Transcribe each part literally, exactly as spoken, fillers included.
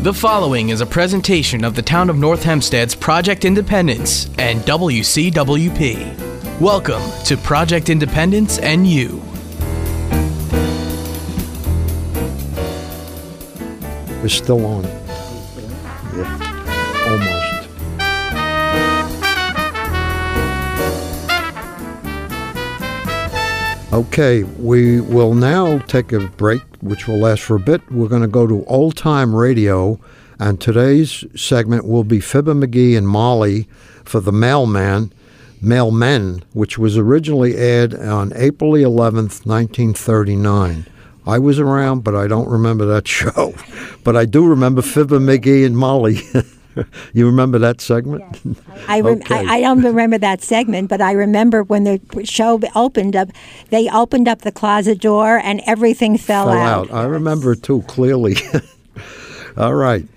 The following is a presentation of the Town of North Hempstead's Project Independence and W C W P. Welcome to Project Independence and You. We're still on. Yeah, almost. Okay, we will now take a break, which will last for a bit. We're going to go to Old Time Radio, and today's segment will be Fibber McGee and Molly for The Mailman, Mailmen, which was originally aired on April eleventh, nineteen thirty-nine. I was around, but I don't remember that show. But I do remember Fibber McGee and Molly. You remember that segment? Yes. I, rem- okay. I I don't remember that segment, but I remember when the show opened up, they opened up the closet door and everything fell, fell out. out. I remember it too, clearly. All right.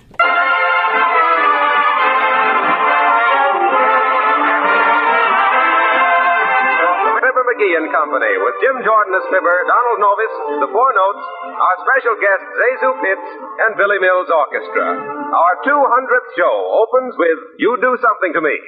McGee and Company with Jim Jordan as Fibber, Donald Novis, the Four Notes, our special guests Zazu Pitts and Billy Mills Orchestra. Our two hundredth show opens with You Do Something to Me.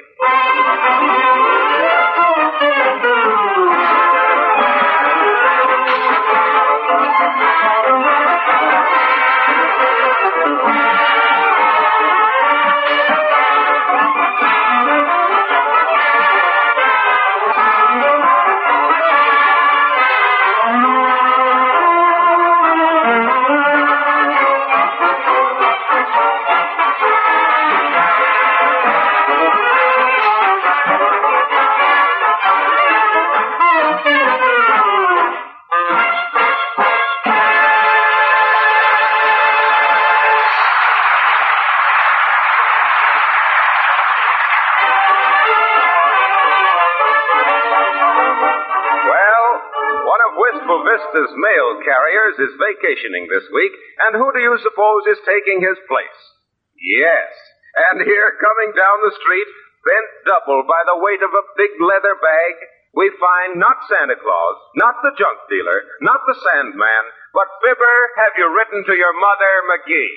Vista's mail carriers is vacationing this week, and who do you suppose is taking his place? Yes, and here, coming down the street, bent double by the weight of a big leather bag, we find not Santa Claus, not the junk dealer, not the Sandman, but Fibber, have you written to your mother, McGee?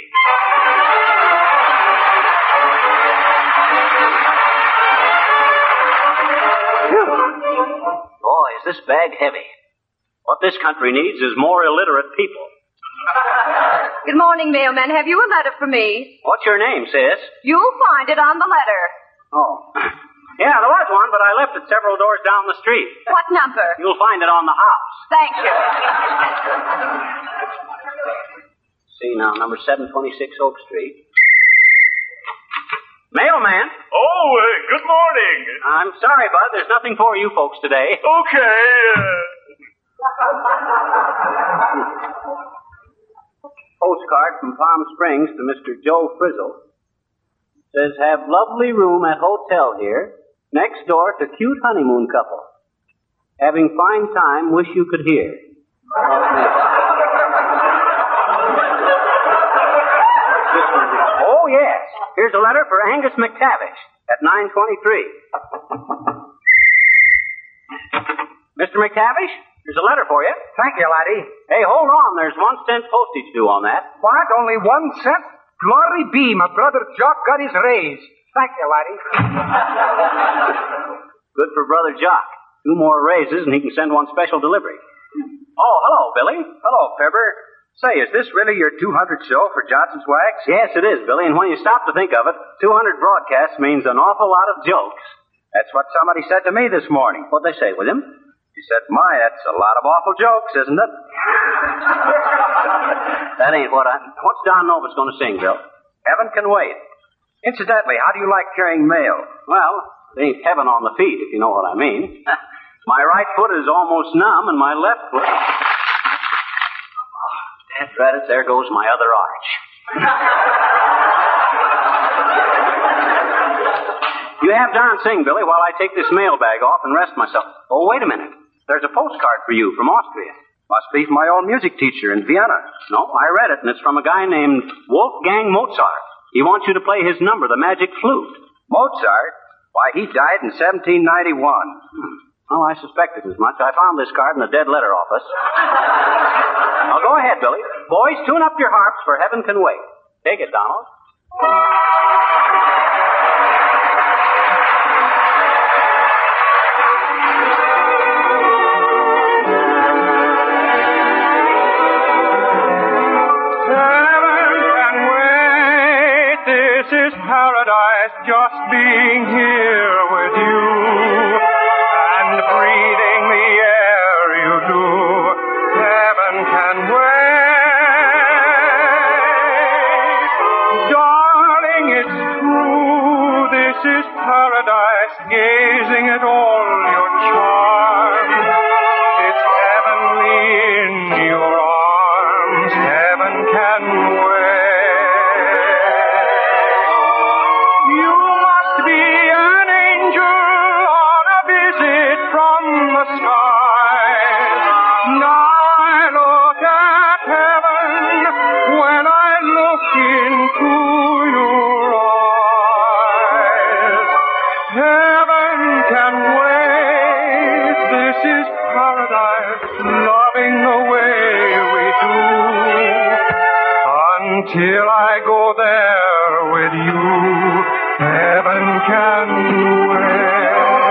Boy, is this bag heavy. What this country needs is more illiterate people. Good morning, mailman. Have you a letter for me? What's your name, sis? You'll find it on the letter. Oh. Yeah, there was one, but I left it several doors down the street. What number? You'll find it on the house. Thank you. See now, number seven twenty-six Oak Street. Mailman. Oh, uh, good morning. I'm sorry, Bud. There's nothing for you folks today. Okay, uh... Postcard from Palm Springs to Mister Joe Frizzle. Says, have lovely room at hotel here, next door to cute honeymoon couple. Having fine time, wish you could hear. Oh, yes. Here's a letter for Angus McTavish at nine twenty-three. Mister McTavish? There's a letter for you. Thank you, laddie. Hey, hold on. There's one cent postage due on that. What? Only one cent? Glory be, my brother Jock got his raise. Thank you, laddie. Good for Brother Jock. Two more raises and he can send one special delivery. Oh, hello, Billy. Hello, Fibber. Say, is this really your two hundredth show for Johnson's Wax? Yes, it is, Billy. And when you stop to think of it, two hundred broadcasts means an awful lot of jokes. That's what somebody said to me this morning. What'd they say, William? He said, my, that's a lot of awful jokes, isn't it? That ain't what I... What's Don Novus going to sing, Bill? Heaven Can Wait. Incidentally, how do you like carrying mail? Well, it ain't heaven on the feet, if you know what I mean. My right foot is almost numb, and my left foot... Oh, that's right, it's there goes my other arch. You have Don sing, Billy, while I take this mailbag off and rest myself. Oh, wait a minute. There's a postcard for you from Austria. Must be from my old music teacher in Vienna. No, I read it, and it's from a guy named Wolfgang Mozart. He wants you to play his number, the magic flute. Mozart? Why, he died in seventeen ninety-one. Hmm. Oh, I suspected as much. I found this card in the dead letter office. Now, go ahead, Billy. Boys, tune up your harps for Heaven Can Wait. Take it, Donald. This is paradise, just being here with you and breathing the air you do. Heaven can wait. Darling, it's true. This is paradise, gazing at all your charms. It's heavenly in your arms. Heaven can wait. Till I go there with you, heaven can wait.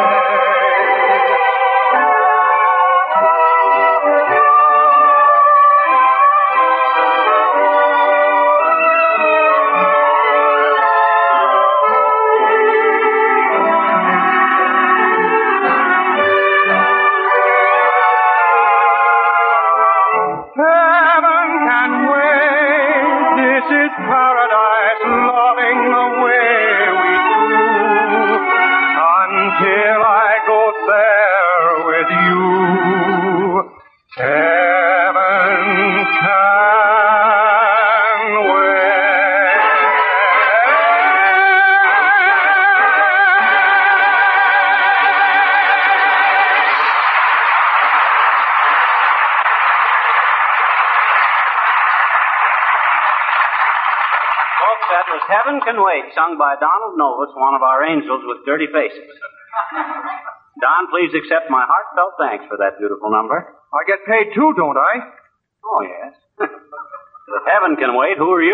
Heaven Can Wait, sung by Donald Novus, one of our angels with dirty faces. Don, please accept my heartfelt thanks for that beautiful number. I get paid too, don't I? Oh, yes. If heaven can wait, who are you?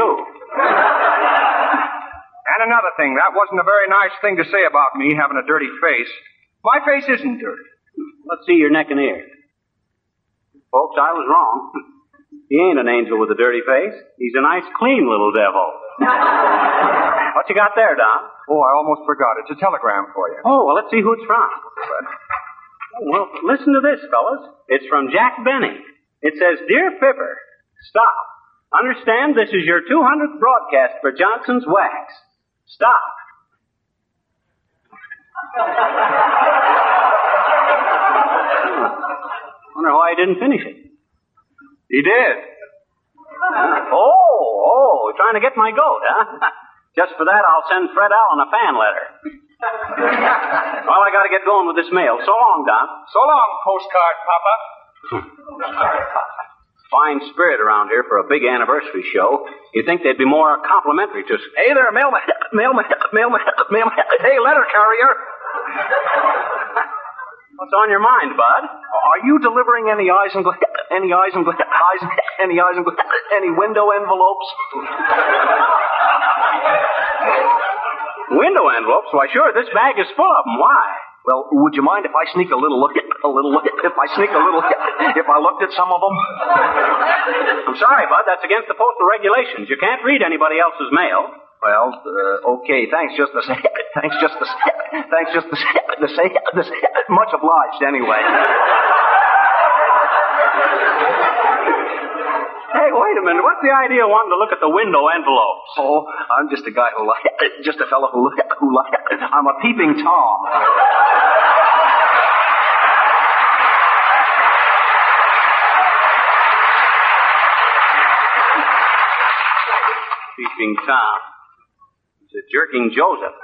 And another thing, that wasn't a very nice thing to say about me, having a dirty face. My face isn't dirty. Let's see your neck and ears. Folks, I was wrong. He ain't an angel with a dirty face. He's a nice, clean little devil. What you got there, Don? Oh, I almost forgot. It's a telegram for you. Oh, well, let's see who it's from. Oh, well, listen to this, fellas. It's from Jack Benny. It says, Dear Fibber, stop. Understand this is your two hundredth broadcast for Johnson's Wax. Stop. Wonder why he didn't finish it. He did. Oh, oh, trying to get my goat, huh? Just for that, I'll send Fred Allen a fan letter. Well, I gotta get going with this mail. So long, Don. So long, postcard, Papa. Fine spirit around here for a big anniversary show. You'd think they'd be more complimentary to us. Hey there, mailman. Mailman. Mailman. Mailman. Hey, letter carrier. What's on your mind, Bud? Are you delivering any eyes and gla- any eyes and gla- eyes and any eyes and gla- any window envelopes? Window envelopes? Why, sure. This bag is full of them. Why? Well, would you mind if I sneak a little look at a little look at, if I sneak a little if I looked at some of them? I'm sorry, Bud. That's against the postal regulations. You can't read anybody else's mail. Well, uh, okay. Thanks, just the same. Thanks, just the Thanks, just the the same. Much obliged, anyway. Hey, wait a minute. What's the idea of wanting to look at the window envelopes? Oh, I'm just a guy who like just a fellow who who like I'm a peeping Tom. Peeping Tom. It's a jerking Joseph.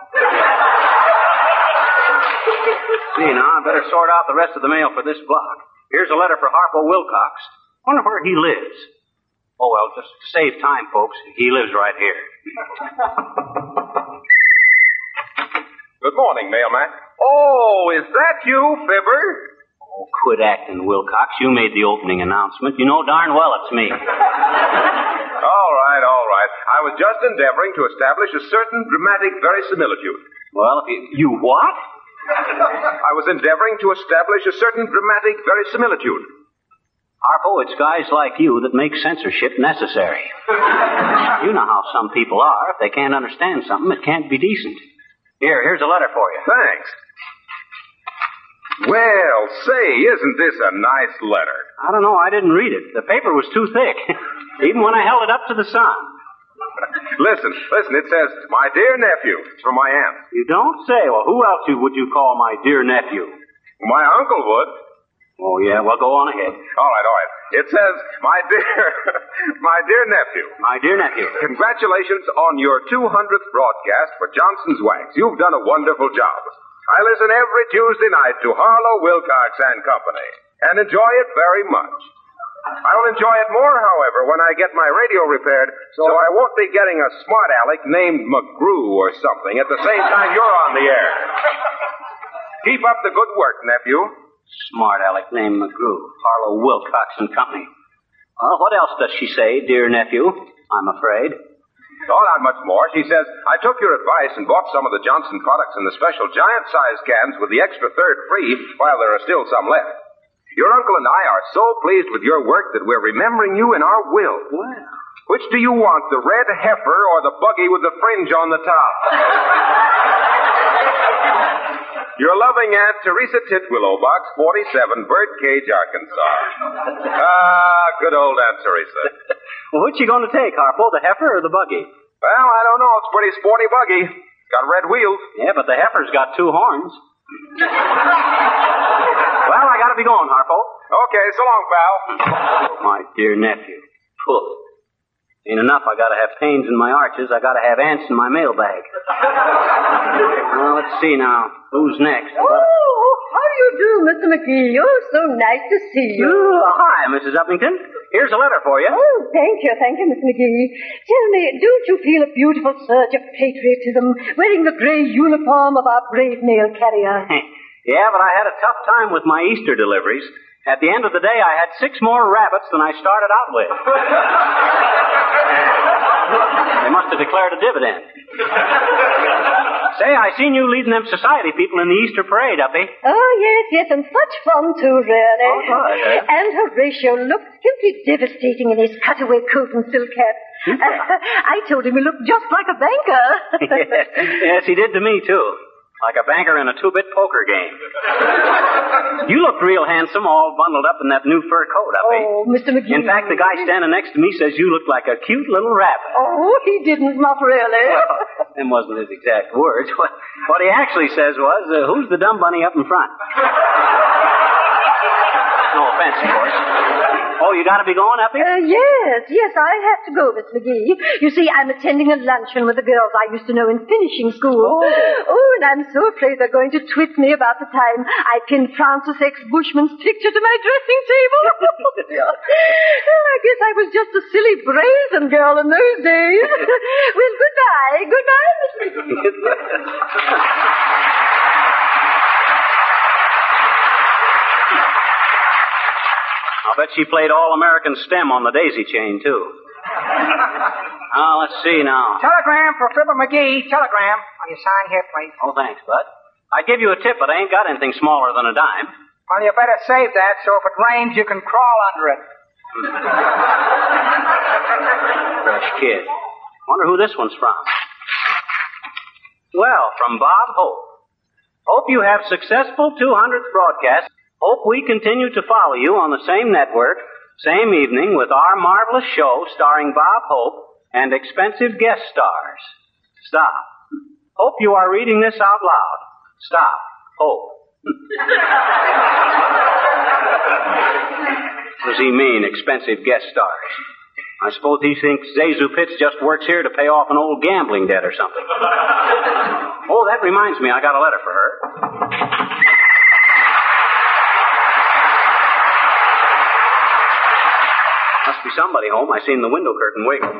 See, now, I better sort out the rest of the mail for this block. Here's a letter for Harpo Wilcox. Wonder where he lives. Oh, well, just to save time, folks, he lives right here. Good morning, mailman. Oh, is that you, Fibber? Oh, quit acting, Wilcox. You made the opening announcement. You know darn well it's me. All right, all right. I I was just endeavoring to establish a certain dramatic verisimilitude. Well, if you... You what? I was endeavoring to establish a certain dramatic verisimilitude. Harpo, it's guys like you that make censorship necessary. You know how some people are. If they can't understand something, it can't be decent. Here, here's a letter for you. Thanks. Well, say, isn't this a nice letter? I don't know. I didn't read it. The paper was too thick, even when I held it up to the sun. Listen, listen, it says, my dear nephew. It's from my aunt. You don't say. Well, who else would you call my dear nephew? My uncle would. Oh, yeah? Well, go on ahead. All right, all right. It says, my dear, my dear nephew. My dear nephew. Congratulations on your two hundredth broadcast for Johnson's Wax. You've done a wonderful job. I listen every Tuesday night to Harlow, Wilcox and Company and enjoy it very much. I'll enjoy it more, however, when I get my radio repaired, so I won't be getting a smart aleck named McGrew or something at the same time you're on the air. Keep up the good work, nephew. Smart aleck named McGrew. Harlow, Wilcox and Company. Well, what else does she say, dear nephew? I'm afraid. Oh, not much more. She says, I took your advice and bought some of the Johnson products in the special giant-sized cans with the extra third free while there are still some left. Your uncle and I are so pleased with your work that we're remembering you in our will. Well. Which do you want, the red heifer or the buggy with the fringe on the top? Your loving Aunt Teresa Titwillow, Box forty-seven, Birdcage, Arkansas. Ah, good old Aunt Teresa. Well, which you going to take, Harpo, the heifer or the buggy? Well, I don't know. It's a pretty sporty buggy. Got red wheels. Yeah, but the heifer's got two horns. Well, I gotta be going, Harpo. Okay, so long, pal. My dear nephew. Poof. Ain't enough. I gotta have pains in my arches. I gotta have ants in my mailbag. Well, let's see now. Who's next? Oh, how do you do, Mister McGee? Oh, so nice to see you. Oh, hi, Missus Uppington. Here's a letter for you. Oh, thank you, thank you, Mister McGee. Tell me, don't you feel a beautiful surge of patriotism wearing the gray uniform of our brave mail carrier? Yeah, but I had a tough time with my Easter deliveries. At the end of the day, I had six more rabbits than I started out with. They must have declared a dividend. Say, I seen you leading them society people in the Easter parade, Uppy. Oh, yes, yes, and such fun, too, really. Oh, good. And Horatio looked simply devastating in his cutaway coat and silk hat. Uh, I told him he looked just like a banker. Yes, he did to me, too. Like a banker in a two-bit poker game. You looked real handsome, all bundled up in that new fur coat, Uppy. Oh, Mister McGee. In fact, the guy standing next to me says you look like a cute little rabbit. Oh, he didn't, not really. Well, them wasn't his exact words. What, what he actually says was, uh, who's the dumb bunny up in front? No offense, of course. Oh, you gotta be going, Uppy? Uh, yes, yes, I have to go, Miss McGee. You see, I'm attending a luncheon with the girls I used to know in finishing school. Oh. Oh, and I'm so afraid they're going to twit me about the time I pinned Francis X. Bushman's picture to my dressing table. Oh, I guess I was just a silly, brazen girl in those days. Well, goodbye. Goodbye, Miss McGee. I'll bet she played All-American STEM on the daisy chain, too. Oh, let's see now. Telegram for Fibber McGee. Telegram. Will you sign here, please? Oh, thanks, Bud. I'd give you a tip, but I ain't got anything smaller than a dime. Well, you better save that so if it rains, you can crawl under it. Fresh kid. Wonder who this one's from. Well, from Bob Hope. Hope you have successful two hundredth broadcast. Hope we continue to follow you on the same network, same evening, with our marvelous show starring Bob Hope and expensive guest stars. Stop. Hope you are reading this out loud. Stop. Hope. What does he mean, expensive guest stars? I suppose he thinks Zazu Pitts just works here to pay off an old gambling debt or something. Oh, that reminds me, I got a letter for her. Must be somebody home. I seen the window curtain wiggle.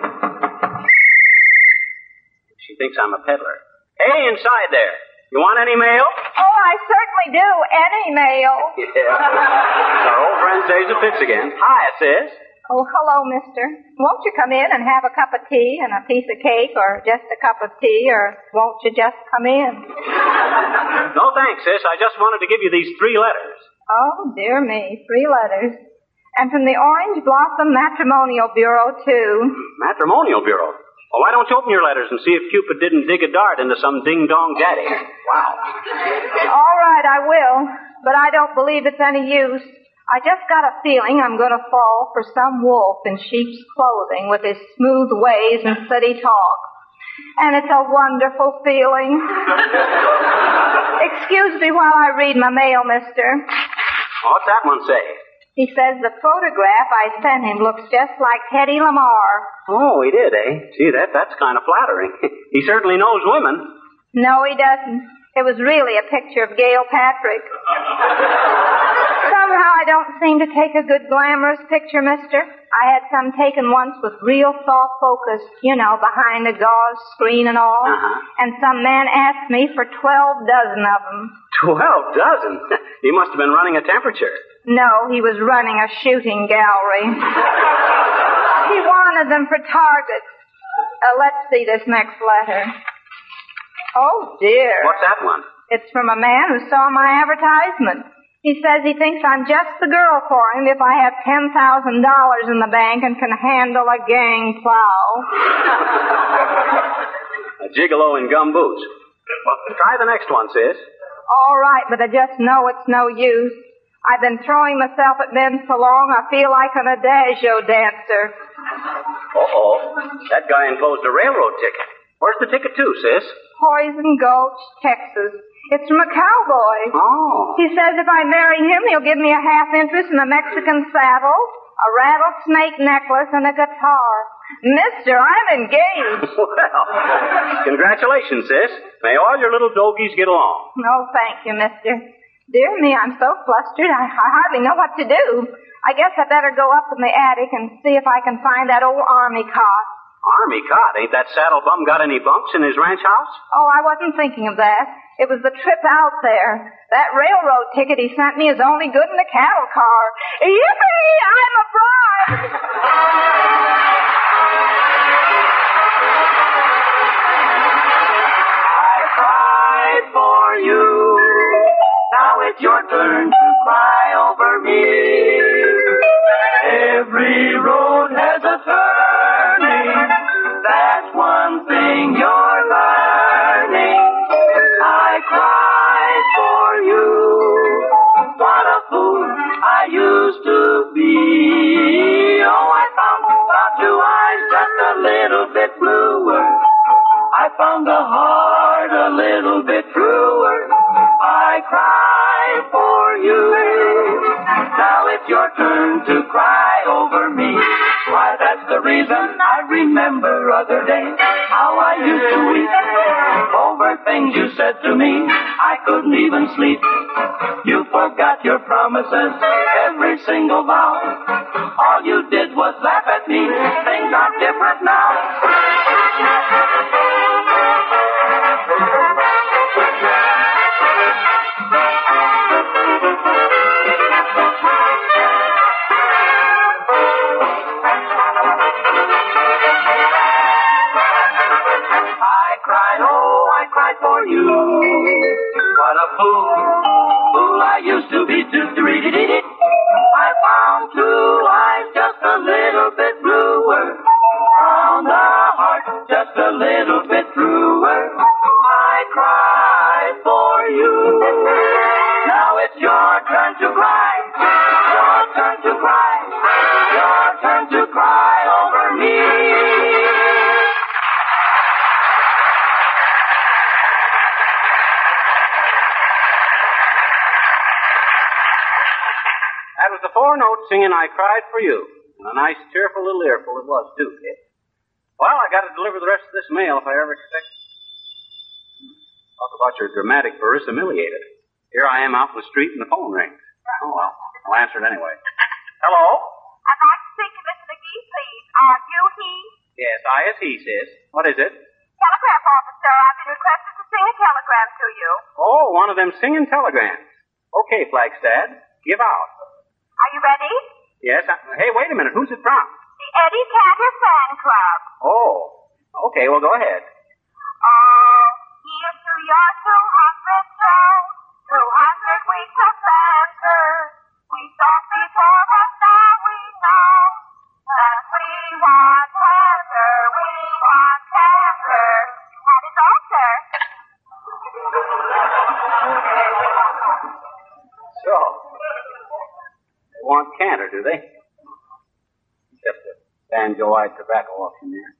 She thinks I'm a peddler. Hey, inside there. You want any mail? Oh, I certainly do. Any mail. Yeah. Our old friend Zazu Pitts again. Hi, it says. Oh, hello, mister. Won't you come in and have a cup of tea and a piece of cake, or just a cup of tea, or won't you just come in? No, thanks, sis. I just wanted to give you these three letters. Oh, dear me, three letters. And from the Orange Blossom Matrimonial Bureau, too. Matrimonial Bureau? Well, why don't you open your letters and see if Cupid didn't dig a dart into some ding-dong daddy? Wow. All right, I will, but I don't believe it's any use. I just got a feeling I'm going to fall for some wolf in sheep's clothing with his smooth ways and city talk. And it's a wonderful feeling. Excuse me while I read my mail, mister. What's that one say? He says the photograph I sent him looks just like Hedy Lamarr. Oh, he did, eh? Gee, that, that's kind of flattering. He certainly knows women. No, he doesn't. It was really a picture of Gail Patrick. Somehow I don't seem to take a good glamorous picture, mister. I had some taken once with real soft focus, you know, behind a gauze screen and all. Uh-huh. And some man asked me for twelve dozen of them. Twelve dozen? He must have been running a temperature. No, he was running a shooting gallery. He wanted them for targets. Uh, let's see this next letter. Oh, dear. What's that one? It's from a man who saw my advertisement. He says he thinks I'm just the girl for him if I have ten thousand dollars in the bank and can handle a gang plow. A gigolo in gum boots. Well, try the next one, sis. All right, but I just know it's no use. I've been throwing myself at men so long I feel like an adagio dancer. Uh-oh. That guy enclosed a railroad ticket. Where's the ticket to, sis? Poison Gulch, Texas. It's from a cowboy. Oh. He says if I marry him, he'll give me a half interest in a Mexican saddle, a rattlesnake necklace, and a guitar. Mister, I'm engaged. Well, congratulations, sis. May all your little dogies get along. No, thank you, mister. Dear me, I'm so flustered, I, I hardly know what to do. I guess I better go up in the attic and see if I can find that old army cot. Army cot? Ain't that saddle bum got any bunks in his ranch house? Oh, I wasn't thinking of that. It was the trip out there. That railroad ticket he sent me is only good in the cattle car. Yippee! I'm a bride! I cried for you. Now it's your turn to cry over me. Every road has a turning. That's one thing you're learning. I cried for you. What a fool I used to be. Oh, I found about two eyes just a little bit bluer. I found the heart a little bit truer. I cried for you. Now it's your turn to cry over me. Why, that's the reason I remember other days how I used to weep over things you said to me. I couldn't even sleep. You forgot your promises, every single vow. All you did was laugh at me. Things are different now. For you, what a fool, fool I used to be. Do-do-dee-dee-dee. I found two eyes just a little bit bluer, found the heart just a little bit truer. I cried for you. Now it's your turn to cry, your turn to cry, your turn to cry over me. That was the four notes singing I Cried for You. And a nice, cheerful little earful it was, too, kid. Well, I got to deliver the rest of this mail if I ever expect it. Talk about your dramatic verisimiliated. Here I am out in the street and the phone rings. Oh, well, I'll answer it anyway. Hello? I'd like to speak to Mister McGee, please. Are you he? Yes, I is he, sis. What is it? Telegraph officer. I've been requested to sing a telegram to you. Oh, one of them singing telegrams. Okay, Flagstad. Give out. Are you ready? Yes? Uh, hey, wait a minute. Who's it from? The Eddie Cantor Fan Club. Oh. Okay, well, go ahead. Oh, here's to your two hundred show. two hundred weeks of banter. We thought before, but now we know that we want cancer. We want cancer. And it's over. So, they want canter, do they? Just a banjo-eyed tobacco auction there.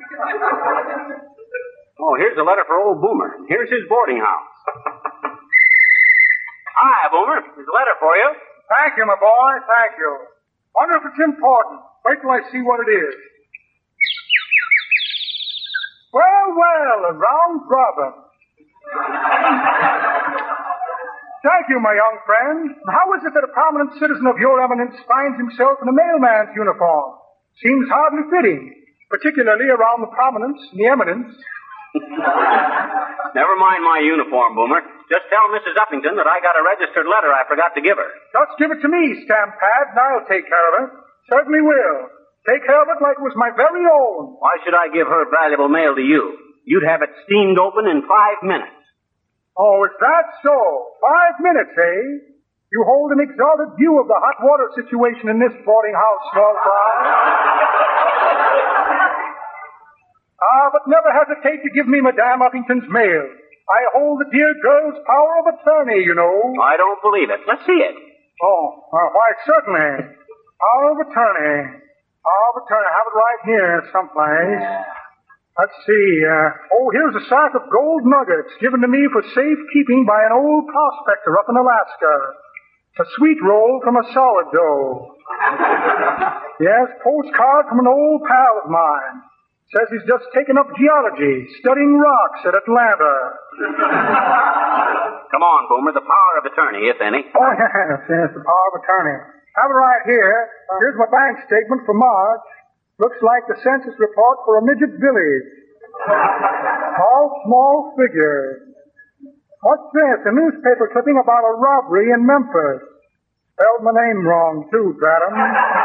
Oh, here's a letter for old Boomer. Here's his boarding house. Hi, Boomer. There's a letter for you. Thank you, my boy. Thank you. Wonder if it's important. Wait till I see what it is. Well, well, a round robin. Thank you, my young friend. How is it that a prominent citizen of your eminence finds himself in a mailman's uniform? Seems hardly fitting, particularly around the prominence and the eminence. Never mind my uniform, Boomer. Just tell Missus Uppington that I got a registered letter I forgot to give her. Just give it to me, Stamp Pad, and I'll take care of it. Certainly will. Take care of it like it was my very own. Why should I give her valuable mail to you? You'd have it steamed open in five minutes. Oh, is that so? Five minutes, eh? You hold an exalted view of the hot water situation in this boarding house, small fry. Ah, but never hesitate to give me Madame Uppington's mail. I hold the dear girl's power of attorney, you know. I don't believe it. Let's see it. Oh, uh, why, certainly. Power of attorney. Power of attorney. I have it right here someplace. Let's see. Uh, oh, here's a sack of gold nuggets given to me for safekeeping by an old prospector up in Alaska. A sweet roll from a sourdough. Yes, postcard from an old pal of mine. Says he's just taken up geology, studying rocks at Atlanta. Come on, Boomer, the power of attorney, if any. Oh, yes, yes, the power of attorney. Have it right here. Here's my bank statement for March. Looks like the census report for a midget village. All small figures. What's this? A newspaper clipping about a robbery in Memphis. Spelled my name wrong, too, drat 'em.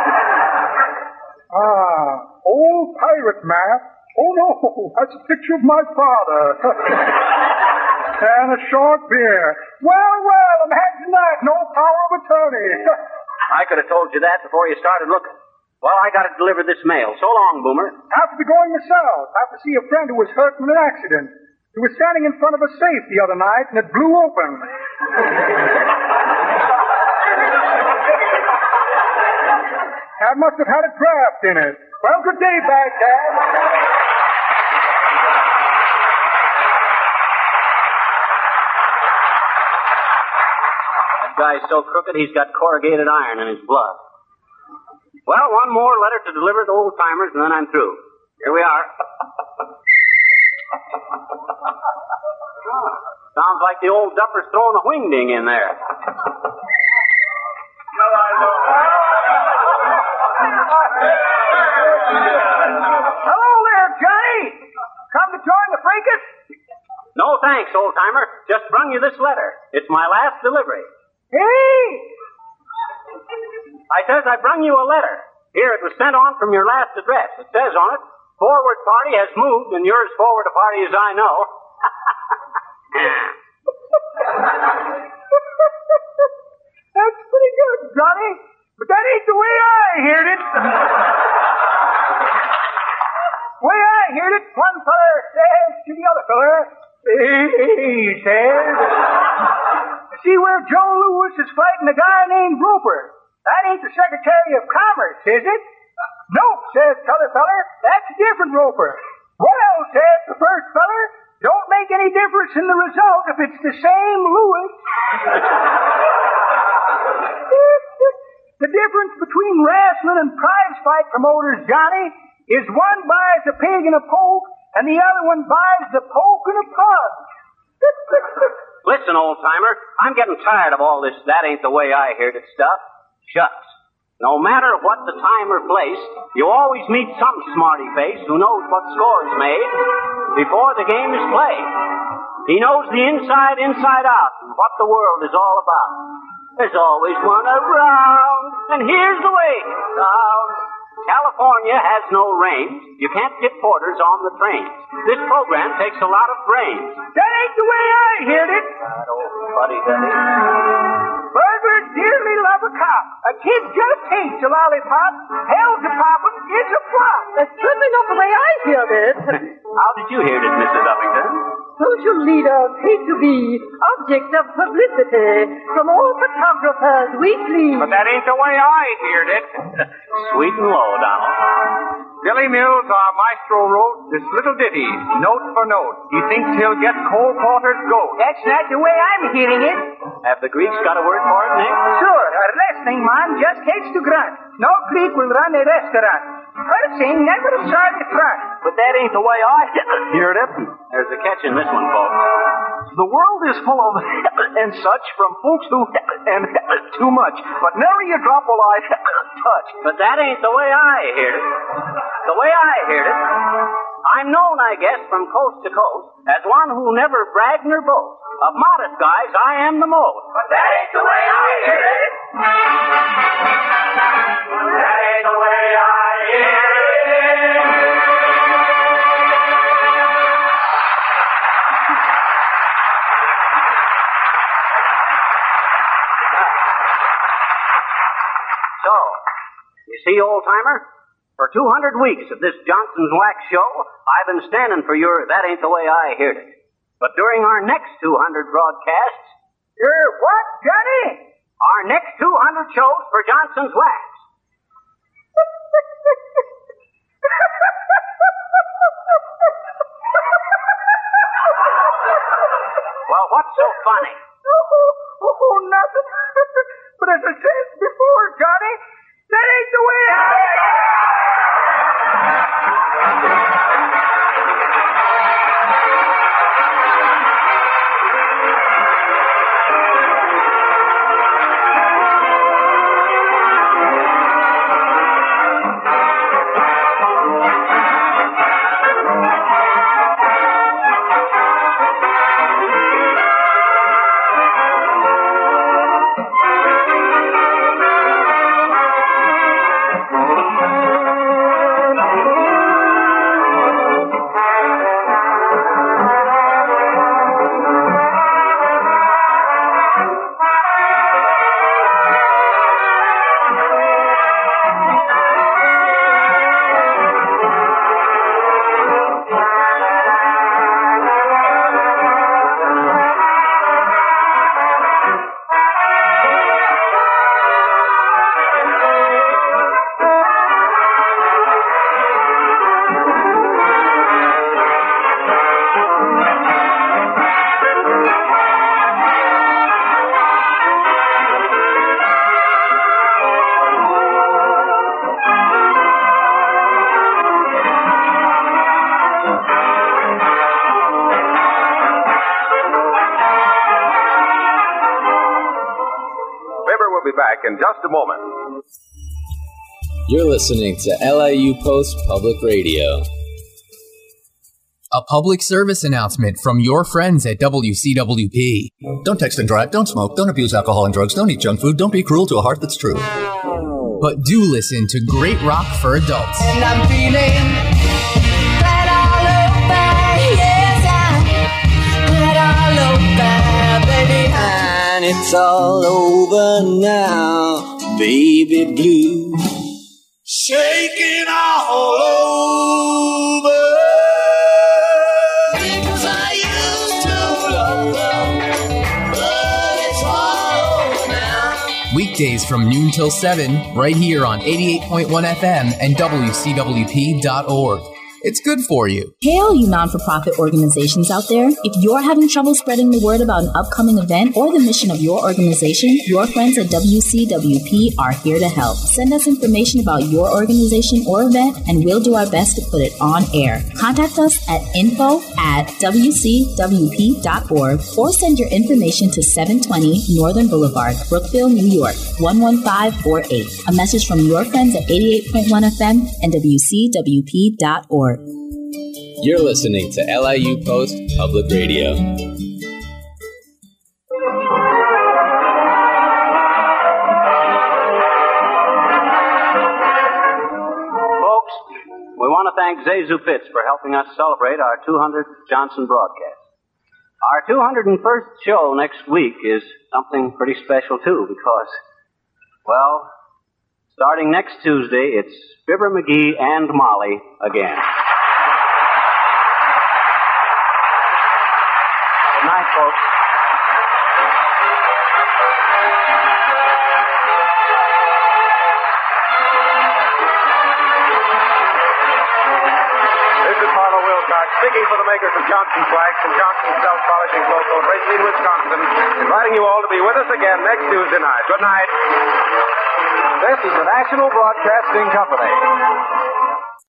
Ah, old pirate map. Oh, no, that's a picture of my father. And a short beer. Well, well, imagine that. No power of attorney. I could have told you that before you started looking. Well, I got to deliver this mail. So long, Boomer. Have to be going myself. Have to see a friend who was hurt in an accident. He was standing in front of a safe the other night, and it blew open. Dad must have had a draft in it. Well, good day, Baghdad. That guy's so crooked he's got corrugated iron in his blood. Well, one more letter to deliver to old timers, and then I'm through. Here we are. Oh, sounds like the old duffer's throwing a wingding in there. Hello there, Johnny. Come to join the fracas? No, thanks, old timer. Just brung you this letter. It's my last delivery. Hey! I says I brung you a letter. Here, it was sent on from your last address. It says on it, forward party has moved, and you're as forward a party as I know. That's pretty good, Johnny. But that ain't the way I heard it. The way I heard it, one feller says to the other feller, he says, see where Joe Louis is fighting a guy named Roper. That ain't the Secretary of Commerce, is it? Nope, says the other feller. That's a different Roper. Well, says the first feller, don't make any difference in the result if it's the same Louis. The difference between wrestling and prize fight promoters, Johnny, is one buys a pig and a poke, and the other one buys the poke and a pug. Listen, old timer, I'm getting tired of all this that ain't the way I heard it stuff. Shucks. No matter what the time or place, you always meet some smarty face who knows what score's made before the game is played. He knows the inside, inside out, and what the world is all about. There's always one around, and here's the way it sounds. California has no rain. You can't get porters on the train. This program takes a lot of brains. That ain't the way I heard it. That old fuddy-duddy. Burgers dearly love a cop. A kid just hates a lollipop. Hell to pop 'em is a flop. That's certainly not the way I heard it. How did you hear it, Missus Uppington? Social leaders hate to be objects of publicity from all photographers weekly. But that ain't the way I heard it. Sweet and low, Donald. Billy Mills, our maestro, wrote this little ditty, note for note. He thinks he'll get Cole Porter's goat. That's not the way I'm hearing it. Have the Greeks got a word for it, Nick? Sure, a wrestling man just hates to grunt. No Greek will run a restaurant. Cursing never saw the front. But that ain't the way I heard it. There's a catch in this one, folks. The world is full of and such from folks who and too much, but nary a drop will I touch. But that ain't the way I heard it. The way I heard it, I'm known, I guess, from coast to coast as one who never bragged nor boast. Of modest guys, I am the most. But that ain't the way I heard it. That ain't the way I hear it. So, you see, old-timer, for two hundred weeks of this Johnson's Wax show, I've been standing for your That Ain't the Way I Heard It. But during our next two hundred broadcasts... Your what, Johnny? Our next two hundred shows for Johnson's Wax. Well, what's so funny? Oh, oh, nothing. But as I said before, Johnny, that ain't the way I... Back in just a moment. You're listening to L I U Post Public Radio. A public service announcement from your friends at W C W P. Don't text and drive, don't smoke, don't abuse alcohol and drugs, don't eat junk food, don't be cruel to a heart that's true. But do listen to great rock for adults. And I'm feeling glad all over, yes, I'm glad all over, baby. And it's all over now, baby blue. Shaking all over. Because I used to love them, but it's all over now. Weekdays from noon till seven, right here on eighty-eight point one F M and W C W P dot org. It's good for you. Hey, all you non-for-profit organizations out there. If you're having trouble spreading the word about an upcoming event or the mission of your organization, your friends at W C W P are here to help. Send us information about your organization or event, and we'll do our best to put it on air. Contact us at info at W C W P dot org or send your information to seven twenty Northern Boulevard, Brookville, New York, one one five four eight. A message from your friends at eighty-eight point one F M and W C W P dot org. You're listening to L I U Post Public Radio. thank Zazu Pitts for helping us celebrate our two hundredth Johnson broadcast. Our two hundred first show next week is something pretty special, too, because, well, starting next Tuesday, it's Fibber McGee and Molly again. Good night, folks. Speaking for the makers of Johnson Flags and Johnson Self-Polishing Local of Racine, Wisconsin, inviting you all to be with us again next Tuesday night. Good night. This is the National Broadcasting Company.